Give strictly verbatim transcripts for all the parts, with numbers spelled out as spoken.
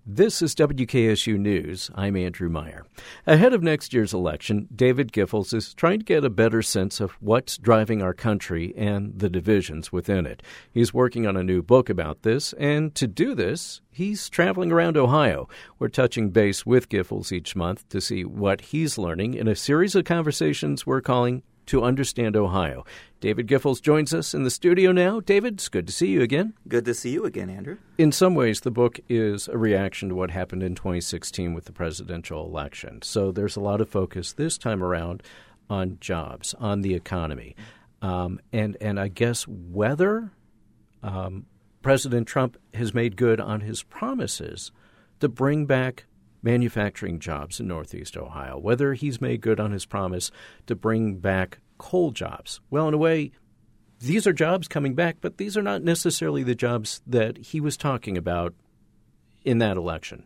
This is W K S U News. I'm Andrew Meyer. Ahead of next year's election, David Giffords is trying to get a better sense of what's driving our country and the divisions within it. He's working on a new book about this, and to do this, he's traveling around Ohio. We're touching base with Giffords each month to see what he's learning in a series of conversations we're calling To Understand Ohio. David Giffords joins us in the studio now. David, it's good to see you again. Good to see you again, Andrew. In some ways, the book is a reaction to what happened in twenty sixteen with the presidential election. So there's a lot of focus this time around on jobs, on the economy. Um, and, and I guess whether um, President Trump has made good on his promises to bring back manufacturing jobs in Northeast Ohio, whether he's made good on his promise to bring back coal jobs. Well, in a way, these are jobs coming back, but these are not necessarily the jobs that he was talking about in that election.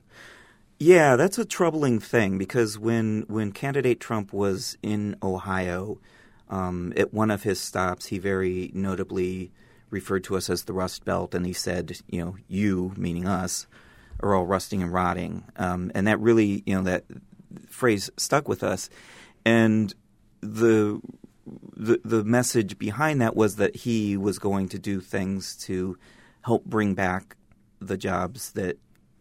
Yeah, that's a troubling thing because when when candidate Trump was in Ohio, um, at one of his stops, he very notably referred to us as the Rust Belt, and he said, you know, you, meaning us, are all rusting and rotting. Um, and that really, you know, that phrase stuck with us. And the, the the message behind that was that he was going to do things to help bring back the jobs that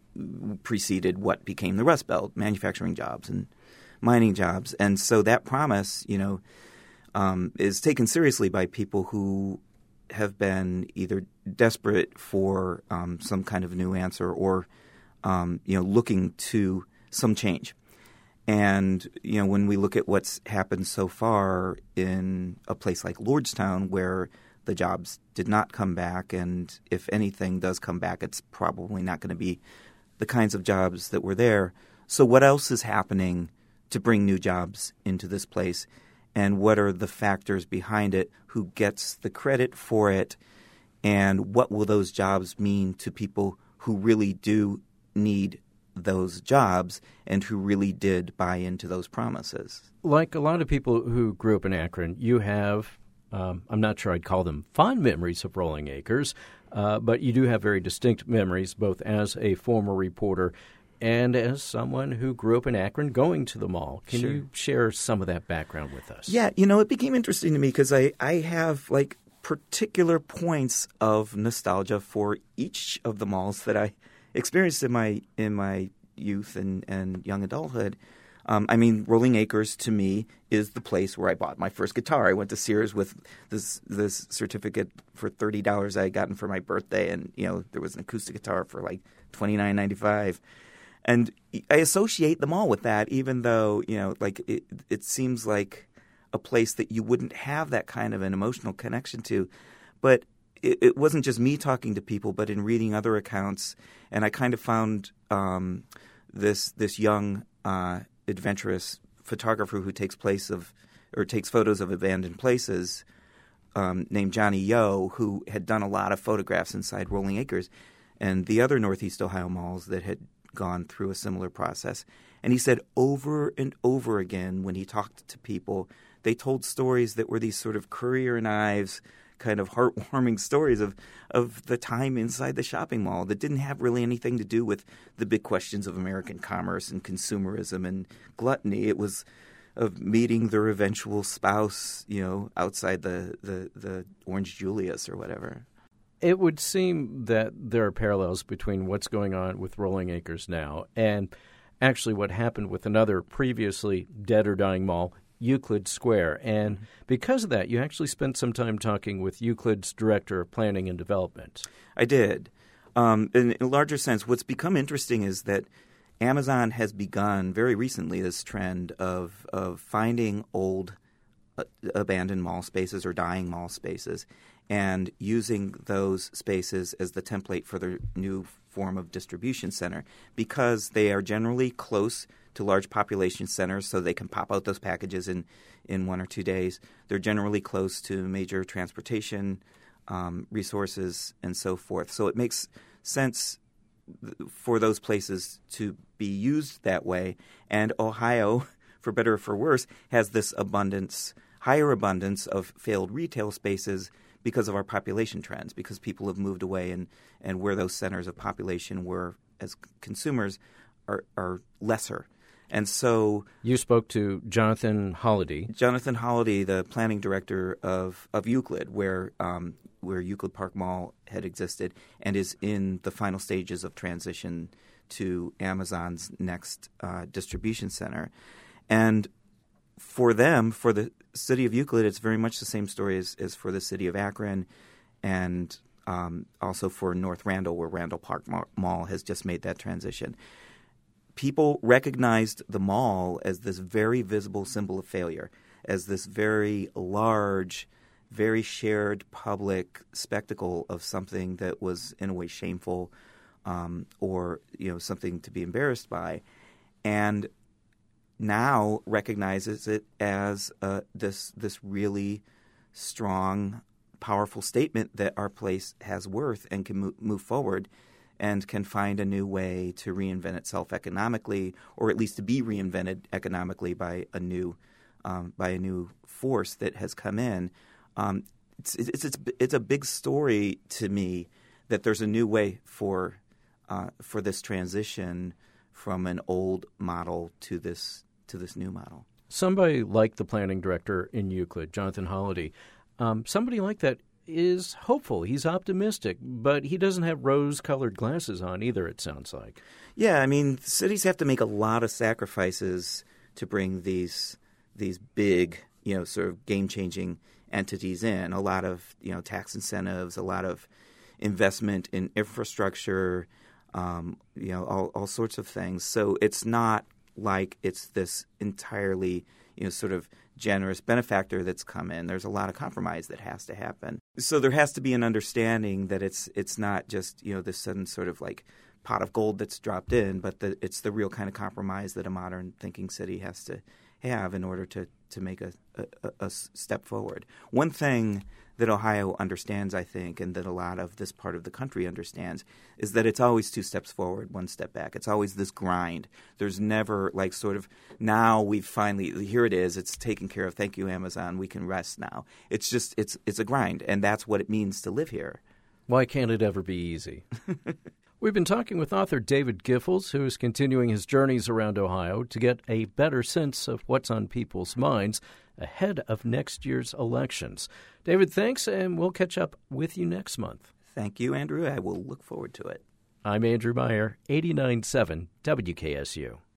preceded what became the Rust Belt, manufacturing jobs and mining jobs. And so that promise, you know, um, is taken seriously by people who have been either desperate for um, some kind of new answer or Um, you know, looking to some change. And, you know, when we look at what's happened so far in a place like Lordstown where the jobs did not come back, and if anything does come back, it's probably not going to be the kinds of jobs that were there. So what else is happening to bring new jobs into this place? And what are the factors behind it? Who gets the credit for it? And what will those jobs mean to people who really do need those jobs and who really did buy into those promises? Like a lot of people who grew up in Akron, you have, um, I'm not sure I'd call them fond memories of Rolling Acres, uh, but you do have very distinct memories both as a former reporter and as someone who grew up in Akron going to the mall. Can Sure. you share some of that background with us? Yeah, you know, it became interesting to me because I, I have like particular points of nostalgia for each of the malls that I experienced in my in my youth and, and young adulthood. Um, I mean, Rolling Acres to me is the place where I bought my first guitar. I went to Sears with this this certificate for thirty dollars I had gotten for my birthday, and you know there was an acoustic guitar for like twenty-nine ninety-five. And I associate them all with that, even though you know, like it, it seems like a place that you wouldn't have that kind of an emotional connection to, but it, it wasn't just me talking to people, but in reading other accounts. And I kind of found um, this this young, uh, adventurous photographer who takes place of or takes photos of abandoned places, um, named Johnny Yo, who had done a lot of photographs inside Rolling Acres and the other Northeast Ohio malls that had gone through a similar process. And he said over and over again when he talked to people, they told stories that were these sort of Currier and Ives kind of heartwarming stories of, of the time inside the shopping mall that didn't have really anything to do with the big questions of American commerce and consumerism and gluttony. It was of meeting their eventual spouse, you know, outside the, the, the Orange Julius or whatever. It would seem that there are parallels between what's going on with Rolling Acres now and actually what happened with another previously dead or dying mall, Euclid Square. And because of that, you actually spent some time talking with Euclid's Director of Planning and Development. I did. Um, in a larger sense, what's become interesting is that Amazon has begun very recently this trend of, of finding old uh, abandoned mall spaces or dying mall spaces and using those spaces as the template for their new form of distribution center because they are generally close to large population centers so they can pop out those packages in, in one or two days. They're generally close to major transportation um, resources and so forth. So it makes sense for those places to be used that way. And Ohio, for better or for worse, has this abundance, higher abundance of failed retail spaces because of our population trends, because people have moved away and, and where those centers of population were as consumers are, are lesser. And so you spoke to Jonathan Holliday. Jonathan Holliday, the planning director of, of Euclid, where um, where Euclid Park Mall had existed and is in the final stages of transition to Amazon's next uh, distribution center. And for them, for the city of Euclid, it's very much the same story as, as for the city of Akron, and um, also for North Randall, where Randall Park Mall has just made that transition. People recognized the mall as this very visible symbol of failure, as this very large, very shared public spectacle of something that was in a way shameful, um, or you know something to be embarrassed by, and now recognizes it as uh, this this really strong, powerful statement that our place has worth and can mo- move forward. And can find a new way to reinvent itself economically, or at least to be reinvented economically by a new, um, by a new force that has come in. Um, it's, it's it's it's a big story to me that there's a new way for uh, for this transition from an old model to this to this new model. Somebody like the planning director in Euclid, Jonathan Holliday, um, somebody like that is hopeful. He's optimistic, but he doesn't have rose-colored glasses on either, it sounds like. Yeah, I mean, cities have to make a lot of sacrifices to bring these these big, you know, sort of game-changing entities in. A lot of, you know, tax incentives, a lot of investment in infrastructure, um, you know, all, all sorts of things. So it's not like it's this entirely, you know, sort of generous benefactor that's come in. There's a lot of compromise that has to happen. So there has to be an understanding that it's it's not just, you know, this sudden sort of like pot of gold that's dropped in, but that it's the real kind of compromise that a modern thinking city has to have in order to, to make a, a, a step forward. One thing that Ohio understands, I think, and that a lot of this part of the country understands, is that it's always two steps forward, one step back. It's always this grind. There's never like sort of now we've finally, here it is, it's taken care of. Thank you, Amazon. We can rest now. It's just, it's it's a grind, and that's what it means to live here. Why can't it ever be easy? We've been talking with author David Giffords, who is continuing his journeys around Ohio to get a better sense of what's on people's minds ahead of next year's elections. David, thanks, and we'll catch up with you next month. Thank you, Andrew. I will look forward to it. I'm Andrew Meyer, eighty-nine point seven W K S U.